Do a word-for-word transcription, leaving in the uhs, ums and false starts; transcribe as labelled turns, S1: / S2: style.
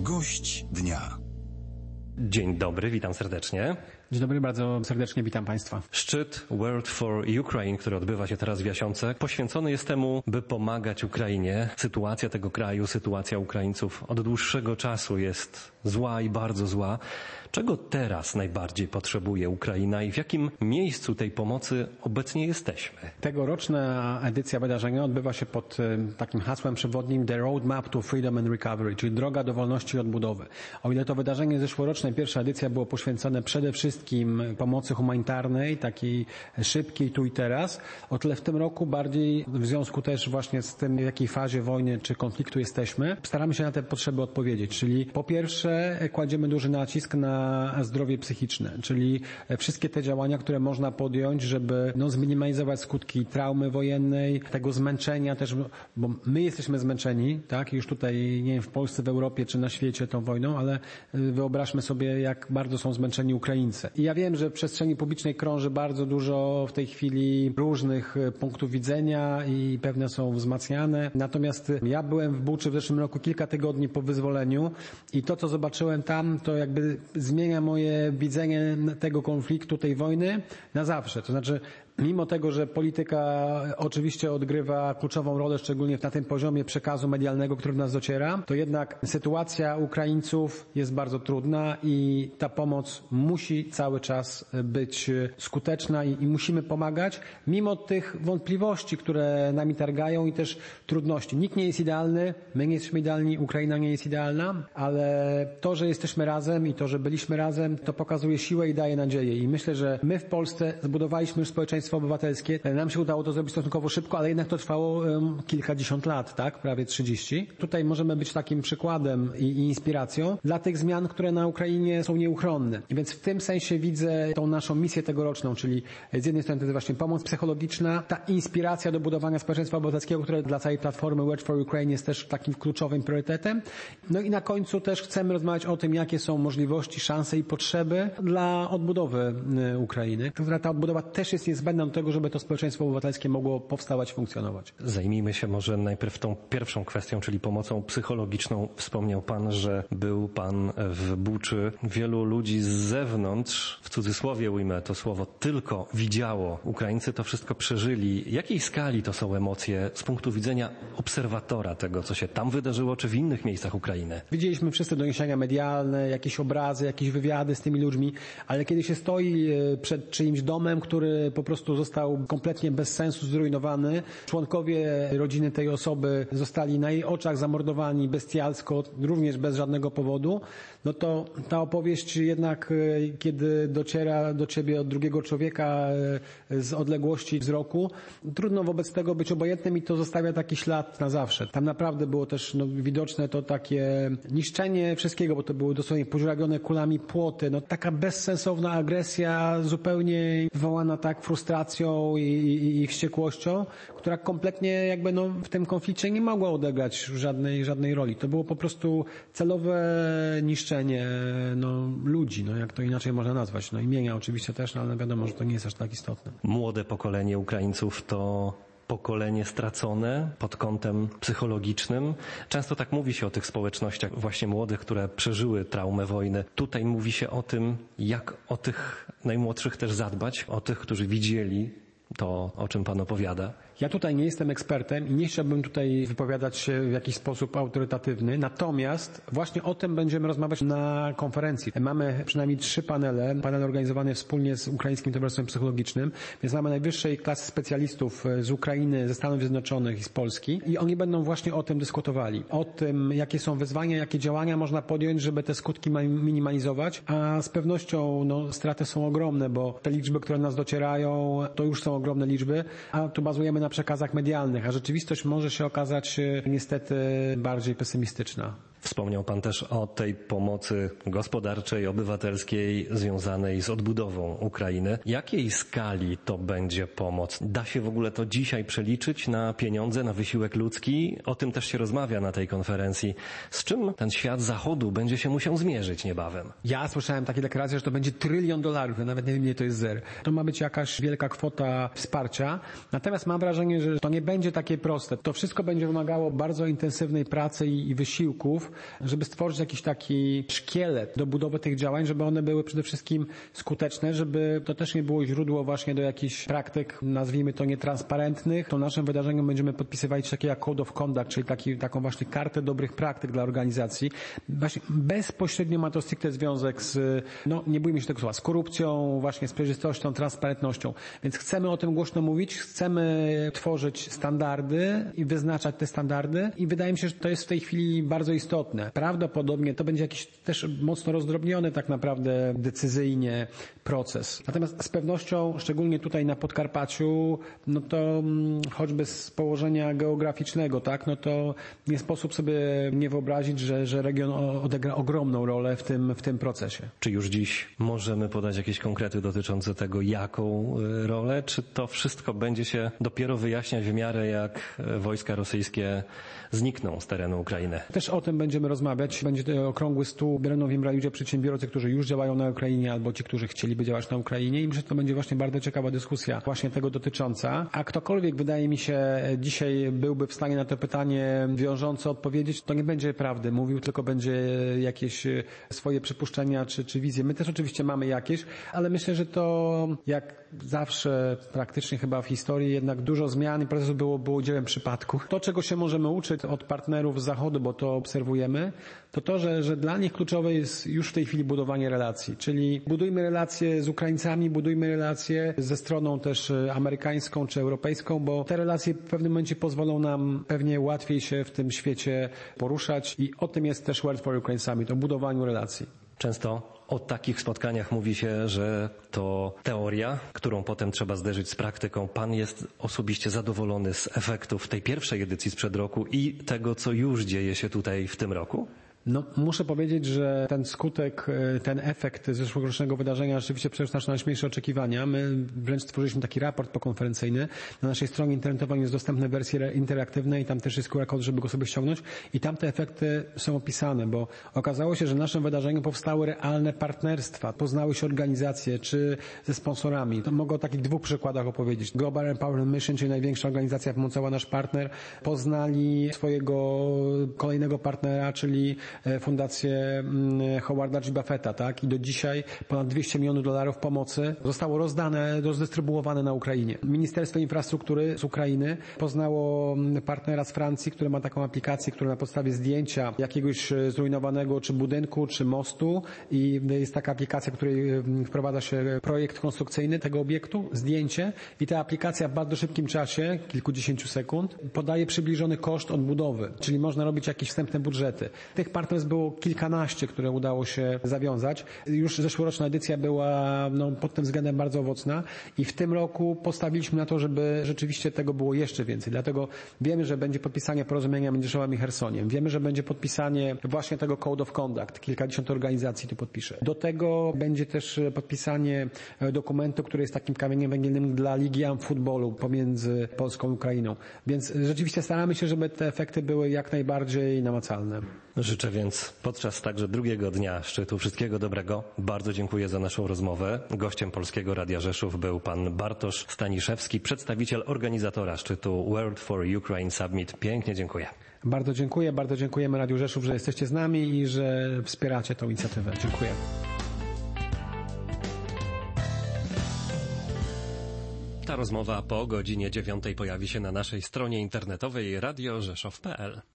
S1: Gość dnia.
S2: Dzień dobry, witam serdecznie.
S3: Dzień dobry, bardzo serdecznie witam Państwa.
S2: Szczyt World for Ukraine, który odbywa się teraz w Jasionce, poświęcony jest temu, by pomagać Ukrainie. Sytuacja tego kraju, sytuacja Ukraińców od dłuższego czasu jest zła i bardzo zła. Czego teraz najbardziej potrzebuje Ukraina i w jakim miejscu tej pomocy obecnie jesteśmy?
S3: Tegoroczna edycja wydarzenia odbywa się pod takim hasłem przewodnim The Roadmap to Freedom and Recovery, czyli droga do wolności i odbudowy. O ile to wydarzenie zeszłoroczne, pierwsza edycja było poświęcone przede wszystkim pomocy humanitarnej, takiej szybkiej tu i teraz, o tyle w tym roku bardziej w związku też właśnie z tym, w jakiej fazie wojny czy konfliktu jesteśmy, staramy się na te potrzeby odpowiedzieć, czyli po pierwsze kładziemy duży nacisk na zdrowie psychiczne, czyli wszystkie te działania, które można podjąć, żeby no, zminimalizować skutki traumy wojennej, tego zmęczenia też, bo my jesteśmy zmęczeni, tak, już tutaj, nie wiem, w Polsce, w Europie czy na świecie tą wojną, ale wyobraźmy sobie, jak bardzo są zmęczeni Ukraińcy. I ja wiem, że w przestrzeni publicznej krąży bardzo dużo w tej chwili różnych punktów widzenia i pewne są wzmacniane. Natomiast ja byłem w Buczy w zeszłym roku kilka tygodni po wyzwoleniu i to, co zobaczyłem tam, to jakby zmienia moje widzenie tego konfliktu, tej wojny na zawsze. To znaczy, mimo tego, że polityka oczywiście odgrywa kluczową rolę, szczególnie na tym poziomie przekazu medialnego, który do nas dociera, to jednak sytuacja Ukraińców jest bardzo trudna i ta pomoc musi cały czas być skuteczna i, i musimy pomagać, mimo tych wątpliwości, które nami targają i też trudności. Nikt nie jest idealny, my nie jesteśmy idealni, Ukraina nie jest idealna, ale to, że jesteśmy razem i to, że byliśmy razem, to pokazuje siłę i daje nadzieję. I myślę, że my w Polsce zbudowaliśmy już społeczeństwo obywatelskie. Nam się udało to zrobić stosunkowo szybko, ale jednak to trwało um, kilkadziesiąt lat, tak? Prawie trzydzieści. Tutaj możemy być takim przykładem i, i inspiracją dla tych zmian, które na Ukrainie są nieuchronne. I więc w tym sensie widzę tą naszą misję tegoroczną, czyli z jednej strony to jest właśnie pomoc psychologiczna, ta inspiracja do budowania społeczeństwa obywatelskiego, które dla całej platformy World for Ukraine jest też takim kluczowym priorytetem. No i na końcu też chcemy rozmawiać o tym, jakie są możliwości, szanse i potrzeby dla odbudowy Ukrainy, która ta odbudowa też jest niezbędna do tego, żeby to społeczeństwo obywatelskie mogło powstawać, funkcjonować.
S2: Zajmijmy się może najpierw tą pierwszą kwestią, czyli pomocą psychologiczną. Wspomniał Pan, że był Pan w Buczy. Wielu ludzi z zewnątrz, w cudzysłowie ujmę to słowo, tylko widziało. Ukraińcy to wszystko przeżyli. Jakiej skali to są emocje z punktu widzenia obserwatora tego, co się tam wydarzyło, czy w innych miejscach Ukrainy?
S3: Widzieliśmy wszyscy doniesienia medialne, jakieś obrazy, jakieś wywiady z tymi ludźmi, ale kiedy się stoi przed czyimś domem, który po prostu został kompletnie bez sensu zrujnowany, członkowie rodziny tej osoby zostali na jej oczach zamordowani bestialsko, również bez żadnego powodu, no to ta opowieść jednak, kiedy dociera do ciebie od drugiego człowieka z odległości wzroku, trudno wobec tego być obojętnym i to zostawia taki ślad na zawsze. Tam naprawdę było też no, widoczne to takie niszczenie wszystkiego, bo to były dosłownie podziurawione kulami płoty, no taka bezsensowna agresja, zupełnie wywołana tak frustracją i, i, i wściekłością, która kompletnie jakby no, w tym konflikcie nie mogła odegrać żadnej, żadnej roli. To było po prostu celowe niszczenie no, ludzi, no jak to inaczej można nazwać. No imienia oczywiście też, no, ale wiadomo, że to nie jest aż tak istotne.
S2: Młode pokolenie Ukraińców to pokolenie stracone pod kątem psychologicznym. Często tak mówi się o tych społecznościach właśnie młodych, które przeżyły traumę wojny. Tutaj mówi się o tym, jak o tych najmłodszych też zadbać, o tych, którzy widzieli to, o czym Pan opowiada.
S3: Ja tutaj nie jestem ekspertem i nie chciałbym tutaj wypowiadać się w jakiś sposób autorytatywny, natomiast właśnie o tym będziemy rozmawiać na konferencji. Mamy przynajmniej trzy panele, panele organizowane wspólnie z Ukraińskim Towarzystwem Psychologicznym, więc mamy najwyższej klasy specjalistów z Ukrainy, ze Stanów Zjednoczonych i z Polski i oni będą właśnie o tym dyskutowali. O tym, jakie są wyzwania, jakie działania można podjąć, żeby te skutki minimalizować, a z pewnością no, straty są ogromne, bo te liczby, które nas docierają, to już są ogromne liczby, a tu bazujemy na przekazach medialnych, a rzeczywistość może się okazać niestety bardziej pesymistyczna.
S2: Wspomniał Pan też o tej pomocy gospodarczej, obywatelskiej związanej z odbudową Ukrainy. Jakiej skali to będzie pomoc? Da się w ogóle to dzisiaj przeliczyć na pieniądze, na wysiłek ludzki? O tym też się rozmawia na tej konferencji. Z czym ten świat zachodu będzie się musiał zmierzyć niebawem?
S3: Ja słyszałem takie deklaracje, że to będzie trylion dolarów. Ja nawet nie wiem, ile to jest zer. To ma być jakaś wielka kwota wsparcia. Natomiast mam wrażenie, że to nie będzie takie proste. To wszystko będzie wymagało bardzo intensywnej pracy i, i wysiłków. partnerów, żeby stworzyć jakiś taki szkielet do budowy tych działań, żeby one były przede wszystkim skuteczne, żeby to też nie było źródło właśnie do jakichś praktyk, nazwijmy to nietransparentnych. To naszym wydarzeniom będziemy podpisywali coś takiego jak Code of Conduct, czyli taki, taką właśnie kartę dobrych praktyk dla organizacji. Właśnie bezpośrednio ma to stricte związek z, no nie bójmy się tego słowa, z korupcją, właśnie z przejrzystością, transparentnością. Więc chcemy o tym głośno mówić, chcemy tworzyć standardy i wyznaczać te standardy i wydaje mi się, że to jest w tej chwili bardzo istotne. Prawdopodobnie to będzie jakiś też mocno rozdrobniony tak naprawdę decyzyjnie proces. Natomiast z pewnością, szczególnie tutaj na Podkarpaciu, no to choćby z położenia geograficznego, tak, no to nie sposób sobie nie wyobrazić, że, że region odegra ogromną rolę w tym, w tym procesie.
S2: Czy już dziś możemy podać jakieś konkrety dotyczące tego, jaką rolę? Czy to wszystko będzie się dopiero wyjaśniać w miarę jak wojska rosyjskie znikną z terenu Ukrainy?
S3: Też o tym będziemy rozmawiać. Będzie to okrągły stół. Będą w nim brali udział przedsiębiorcy, którzy już działają na Ukrainie albo ci, którzy chcieliby działać na Ukrainie i myślę, że to będzie właśnie bardzo ciekawa dyskusja właśnie tego dotycząca. A ktokolwiek, wydaje mi się, dzisiaj byłby w stanie na to pytanie wiążąco odpowiedzieć, to nie będzie prawdy mówił, tylko będzie jakieś swoje przypuszczenia czy, czy wizje. My też oczywiście mamy jakieś, ale myślę, że to jak zawsze praktycznie chyba w historii jednak dużo zmian i procesów było, było dziełem przypadku. To, czego się możemy uczyć od partnerów z Zachodu, bo to obserwujemy, to to, że, że dla nich kluczowe jest już w tej chwili budowanie relacji. Czyli budujmy relacje z Ukraińcami, budujmy relacje ze stroną też amerykańską czy europejską, bo te relacje w pewnym momencie pozwolą nam pewnie łatwiej się w tym świecie poruszać i o tym jest też World for Ukraine Summit, o budowaniu relacji.
S2: Często o takich spotkaniach mówi się, że to teoria, którą potem trzeba zderzyć z praktyką. Pan jest osobiście zadowolony z efektów tej pierwszej edycji sprzed roku i tego, co już dzieje się tutaj w tym roku?
S3: No, muszę powiedzieć, że ten skutek, ten efekt zeszłorocznego wydarzenia rzeczywiście przeszedł nasze najśmielsze oczekiwania. My wręcz stworzyliśmy taki raport pokonferencyjny. Na naszej stronie internetowej jest dostępne wersje interaktywne i tam też jest Q R kod, żeby go sobie ściągnąć. I tam te efekty są opisane, bo okazało się, że w naszym wydarzeniu powstały realne partnerstwa. Poznały się organizacje czy ze sponsorami. To mogę o takich dwóch przykładach opowiedzieć. Global Empowerment Mission, czyli największa organizacja pomocowa, nasz partner, poznali swojego kolejnego partnera, czyli Fundację Howarda G. Buffetta, tak? I do dzisiaj ponad dwieście milionów dolarów pomocy zostało rozdane, rozdystrybuowane na Ukrainie. Ministerstwo Infrastruktury z Ukrainy poznało partnera z Francji, który ma taką aplikację, która na podstawie zdjęcia jakiegoś zrujnowanego czy budynku, czy mostu i jest taka aplikacja, w której wprowadza się projekt konstrukcyjny tego obiektu, zdjęcie i ta aplikacja w bardzo szybkim czasie, kilkudziesięciu sekund, podaje przybliżony koszt odbudowy, czyli można robić jakieś wstępne budżety. Tych partnerstw było kilkanaście, które udało się zawiązać. Już zeszłoroczna edycja była no, pod tym względem bardzo owocna i w tym roku postawiliśmy na to, żeby rzeczywiście tego było jeszcze więcej. Dlatego wiemy, że będzie podpisanie porozumienia między Rzeszowem i Chersoniem. Wiemy, że będzie podpisanie właśnie tego Code of Conduct. Kilkadziesiąt organizacji tu podpisze. Do tego będzie też podpisanie dokumentu, który jest takim kamieniem węgielnym dla Ligi Amfutbolu pomiędzy Polską i Ukrainą. Więc rzeczywiście staramy się, żeby te efekty były jak najbardziej namacalne.
S2: Życzę więc podczas także drugiego dnia szczytu wszystkiego dobrego. Bardzo dziękuję za naszą rozmowę. Gościem Polskiego Radia Rzeszów był pan Bartosz Staniszewski, przedstawiciel organizatora szczytu World for Ukraine Summit. Pięknie dziękuję.
S3: Bardzo dziękuję, bardzo dziękujemy Radiu Rzeszów, że jesteście z nami i że wspieracie tę inicjatywę. Dziękuję.
S2: Ta rozmowa po godzinie dziewiątej pojawi się na naszej stronie internetowej radio rzeszow kropka p l.